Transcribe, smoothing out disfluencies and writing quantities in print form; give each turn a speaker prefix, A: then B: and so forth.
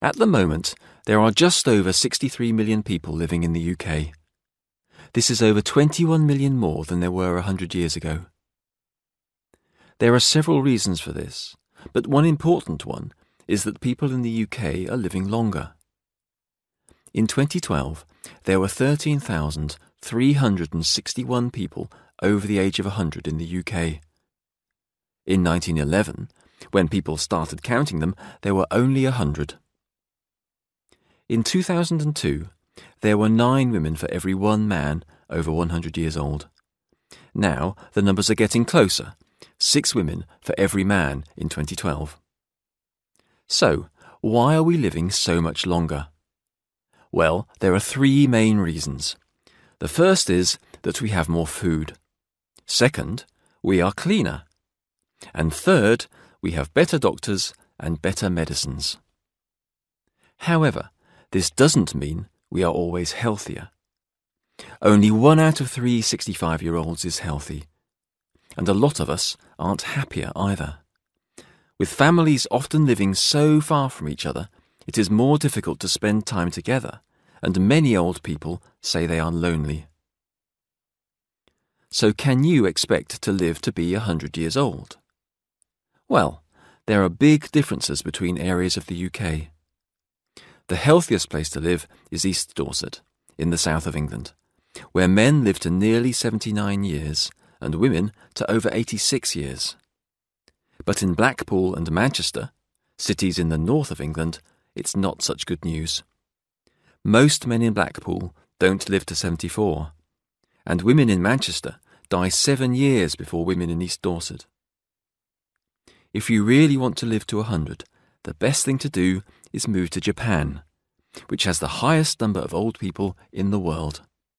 A: At the moment, there are just over 63 million people living in the UK. This is over 21 million more than there were 100 years ago. There are several reasons for this, but one important one is that people in the UK are living longer. In 2012, there were 13,361 people over the age of 100 in the UK. In 1911, when people started counting them, there were only 100. In 2002, there were 9 women for every 1 man over 100 years old. Now, the numbers are getting closer, 6 women for every man in 2012. So, why are we living so much longer? Well, there are 3 main reasons. The first is that we have more food. Second, we are cleaner. And third, we have better doctors and better medicines. However, this doesn't mean we are always healthier. Only 1 out of 3 65-year-olds is healthy. And a lot of us aren't happier either. With families often living so far from each other, it is more difficult to spend time together, and many old people say they are lonely. So can you expect to live to be 100 years old? Well, there are big differences between areas of the UK. The healthiest place to live is East Dorset, in the south of England, where men live to nearly 79 years and women to over 86 years. But in Blackpool and Manchester, cities in the north of England, it's not such good news. Most men in Blackpool don't live to 74, and women in Manchester die 7 years before women in East Dorset. If you really want to live to 100, the best thing to do is move to Japan, which has the highest number of old people in the world.